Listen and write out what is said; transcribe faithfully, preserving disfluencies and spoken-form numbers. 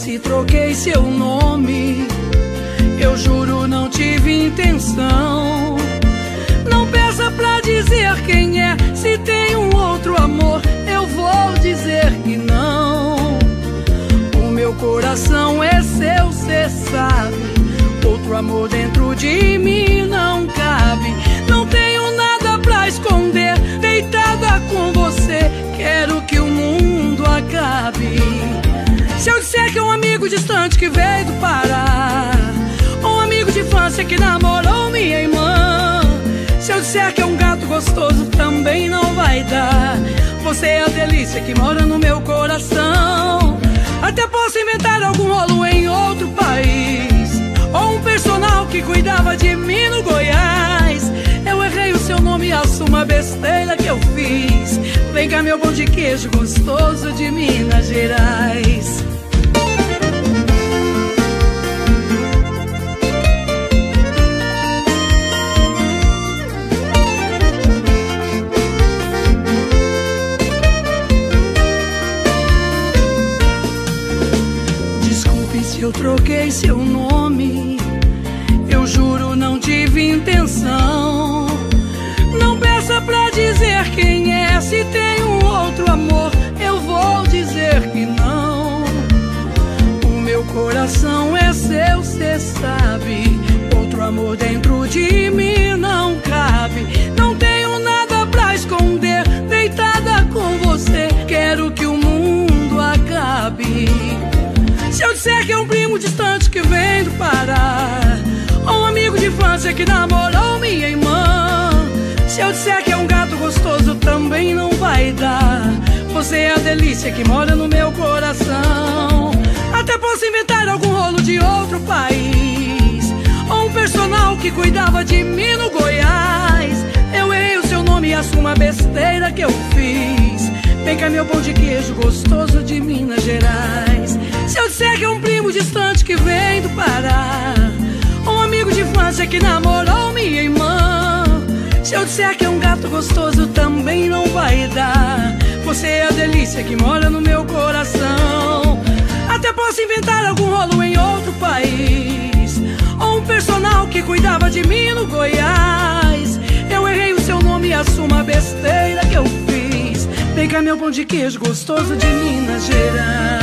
se troquei seu nome. Eu juro, não tive intenção. Não peça pra dizer quem é. Se tem um outro amor, eu vou dizer que não. O meu coração é seu, cê sabe. Outro amor dentro de mim não cabe. Não tenho nada pra esconder. Deitada com você, quero que o mundo acabe. Se eu disser que é um amigo distante que veio do Pará, um amigo de infância que namorou minha irmã, se eu disser que é um gato gostoso, também não vai dar. Você é a delícia que mora no meu coração. Até posso inventar algum rolo em outro país, ou um personal que cuidava de mim no Goiás. Eu errei o seu nome e assumo a besteira que eu fiz. Vem cá, meu pão de queijo gostoso de Minas Gerais. Se eu troquei seu nome, eu juro, não tive intenção. Não peça pra dizer quem é. Se tem um outro amor, eu vou dizer que não. O meu coração é seu, cê sabe. Outro amor dentro de mim não cabe. Não tenho nada pra esconder. Deitada com você, quero que o mundo acabe. Se eu disser que é um primo distante que vem do Pará, ou um amigo de infância que namorou minha irmã, se eu disser que é um gato gostoso, também não vai dar. Você é a delícia que mora no meu coração. Até posso inventar algum rolo de outro país, ou um personal que cuidava de mim no Goiás. Eu errei o seu nome e assumo a besteira que eu fiz. Vem cá, meu pão de queijo gostoso de Minas Gerais. Se eu disser que é um primo distante que vem do Pará, um amigo de infância que namorou minha irmã, se eu disser que é um gato gostoso, também não vai dar. Você é a delícia que mora no meu coração. Até posso inventar algum rolo em outro país, ou um personal que cuidava de mim no Goiás. Eu errei o seu nome e assumo a besteira que eu fiz. Vem cá, meu pão de queijo gostoso de Minas Gerais.